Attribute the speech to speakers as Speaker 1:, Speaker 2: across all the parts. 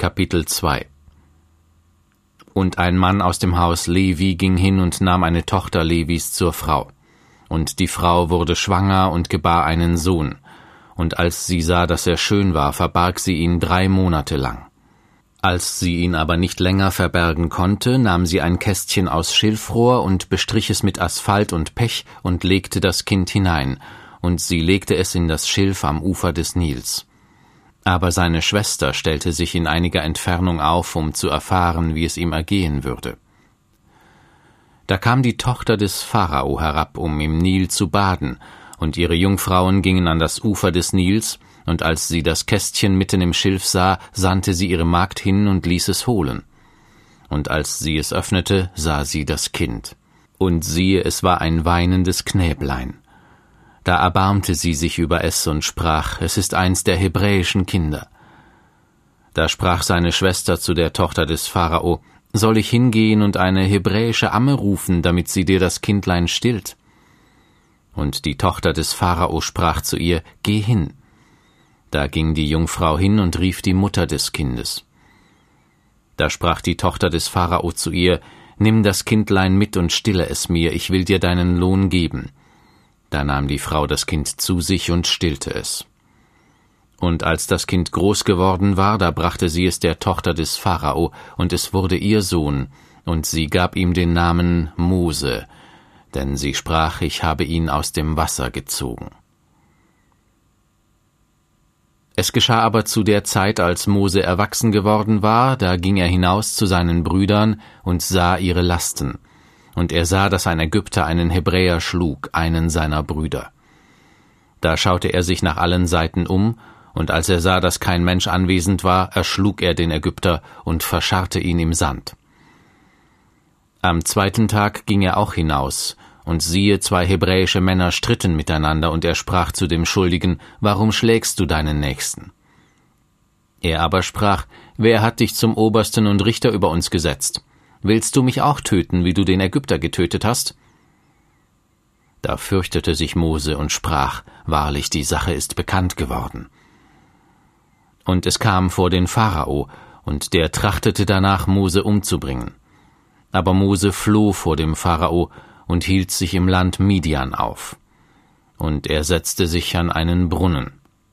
Speaker 1: Kapitel 2 Und ein Mann aus dem Haus Levi ging hin und nahm eine Tochter Levis zur Frau. Und die Frau wurde schwanger und gebar einen Sohn. Und als sie sah, dass er schön war, verbarg sie ihn 3 Monate lang. Als sie ihn aber nicht länger verbergen konnte, nahm sie ein Kästchen aus Schilfrohr und bestrich es mit Asphalt und Pech und legte das Kind hinein, und sie legte es in das Schilf am Ufer des Nils. Aber seine Schwester stellte sich in einiger Entfernung auf, um zu erfahren, wie es ihm ergehen würde. Da kam die Tochter des Pharao herab, um im Nil zu baden, und ihre Jungfrauen gingen an das Ufer des Nils, und als sie das Kästchen mitten im Schilf sah, sandte sie ihre Magd hin und ließ es holen. Und als sie es öffnete, sah sie das Kind. Und siehe, es war ein weinendes Knäblein. Da erbarmte sie sich über es und sprach, es ist eins der hebräischen Kinder. Da sprach seine Schwester zu der Tochter des Pharao, soll ich hingehen und eine hebräische Amme rufen, damit sie dir das Kindlein stillt? Und die Tochter des Pharao sprach zu ihr, geh hin. Da ging die Jungfrau hin und rief die Mutter des Kindes. Da sprach die Tochter des Pharao zu ihr, nimm das Kindlein mit und stille es mir, ich will dir deinen Lohn geben. Da nahm die Frau das Kind zu sich und stillte es. Und als das Kind groß geworden war, da brachte sie es der Tochter des Pharao, und es wurde ihr Sohn, und sie gab ihm den Namen Mose, denn sie sprach, ich habe ihn aus dem Wasser gezogen. Es geschah aber zu der Zeit, als Mose erwachsen geworden war, da ging er hinaus zu seinen Brüdern und sah ihre Lasten. Und er sah, dass ein Ägypter einen Hebräer schlug, einen seiner Brüder. Da schaute er sich nach allen Seiten um, und als er sah, dass kein Mensch anwesend war, erschlug er den Ägypter und verscharrte ihn im Sand. Am 2. Tag ging er auch hinaus, und siehe, 2 hebräische Männer stritten miteinander, und er sprach zu dem Schuldigen, warum schlägst du deinen Nächsten? Er aber sprach, wer hat dich zum Obersten und Richter über uns gesetzt? Willst du mich auch töten, wie du den Ägypter getötet hast? Da fürchtete sich Mose und sprach, wahrlich, die Sache ist bekannt geworden. Und es kam vor den Pharao, und der trachtete danach, Mose umzubringen. Aber Mose floh vor dem Pharao und hielt sich im Land Midian auf. Und er setzte sich an einen Brunnen.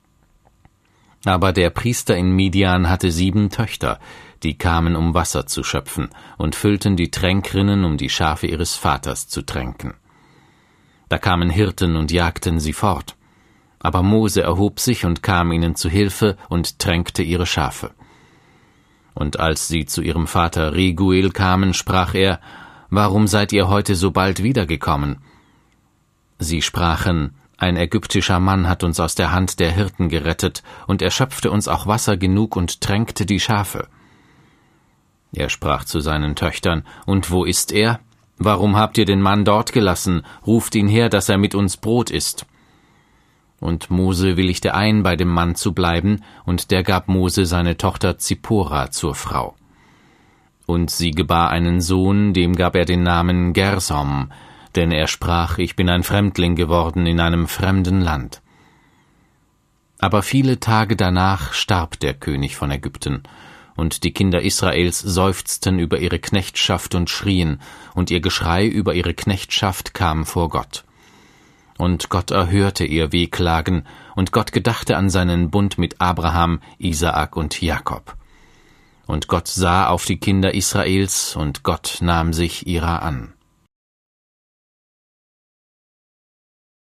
Speaker 1: Aber der Priester in Midian hatte 7 Töchter, die kamen, um Wasser zu schöpfen, und füllten die Tränkrinnen, um die Schafe ihres Vaters zu tränken. Da kamen Hirten und jagten sie fort. Aber Mose erhob sich und kam ihnen zu Hilfe und tränkte ihre Schafe. Und als sie zu ihrem Vater Reguel kamen, sprach er, »Warum seid ihr heute so bald wiedergekommen?« Sie sprachen, »Ein ägyptischer Mann hat uns aus der Hand der Hirten gerettet, und er schöpfte uns auch Wasser genug und tränkte die Schafe.« Er sprach zu seinen Töchtern, »Und wo ist er? Warum habt ihr den Mann dort gelassen? Ruft ihn her, dass er mit uns Brot isst.« Und Mose willigte ein, bei dem Mann zu bleiben, und der gab Mose seine Tochter Zippora zur Frau. Und sie gebar einen Sohn, dem gab er den Namen Gersom, denn er sprach, ich bin ein Fremdling geworden in einem fremden Land. Aber viele Tage danach starb der König von Ägypten, und die Kinder Israels seufzten über ihre Knechtschaft und schrien, und ihr Geschrei über ihre Knechtschaft kam vor Gott. Und Gott erhörte ihr Wehklagen, und Gott gedachte an seinen Bund mit Abraham, Isaak und Jakob. Und Gott sah auf die Kinder Israels, und Gott nahm sich ihrer an.